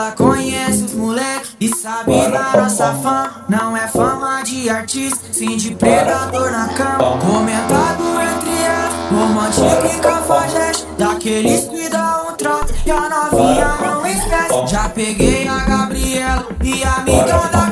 ela conhece os moleque e sabe da nossa fama. Não é fama de artista, sim de predador na cama. Comentado entre elas, romântico e cafajeste, daqueles que dá um trote e a novinha não esquece. Já peguei a Gabriela e a amiga da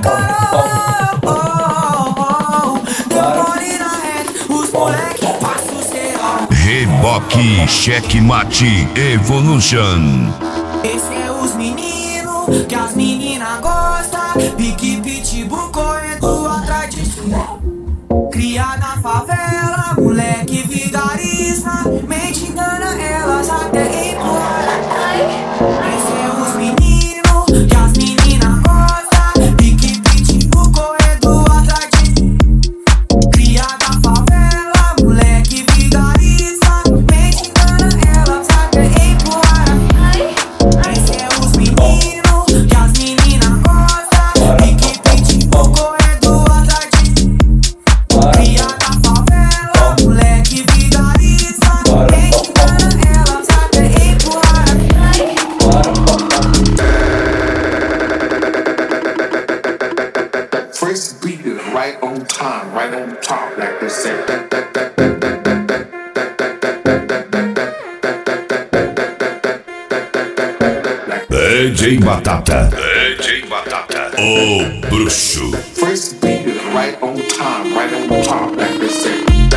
Carol. Deu mole na reta, os moleque passam o serão. Reboque, checkmate, Evolution. Esse é os meninos que as meninas gostam. Pique, pitbull, correndo atrás de cima. Cria na favela, moleque vigarista. Mente engana elas até empurrar. Esse é os meninos que as meninas gostam. Pique, pitbull, correndo atrás de cima. Cria na favela, moleque vigarista. Mente engana elas até empurrar. Esse é os meninos que as meninas gostam. Pique, pitbull, correndo atrás de cima. Cria na favela, moleque vigarista. Mente engana elas até empurrar. First beat is right on time, right on top, like they say. DJ Batata. DJ Batata. O bruxo. First beat is right on time, right on top, like they say.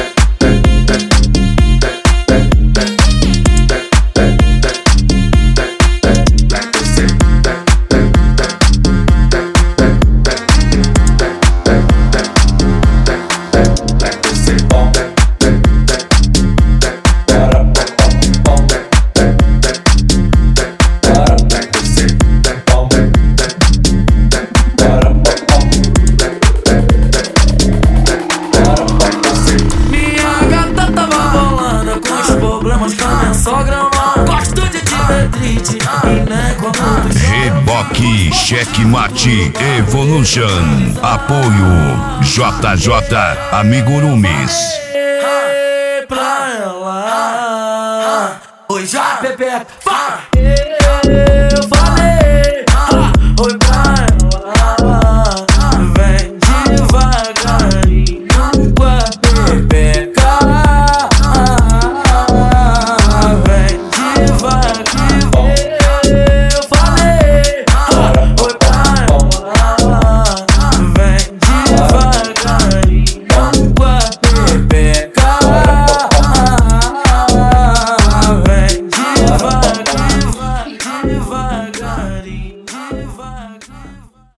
Reboque, checkmate, Evolution. Apoio JJ Amigurumis. Pra ela, oi já Pepe, fala. Eu falei, oi pra ela, vem devagarinho com a pepeca. Vem devagarinho. Eu falei, oi pra ela, vem devagarinho com a pepeca. Vem devagarinho, devagarinho.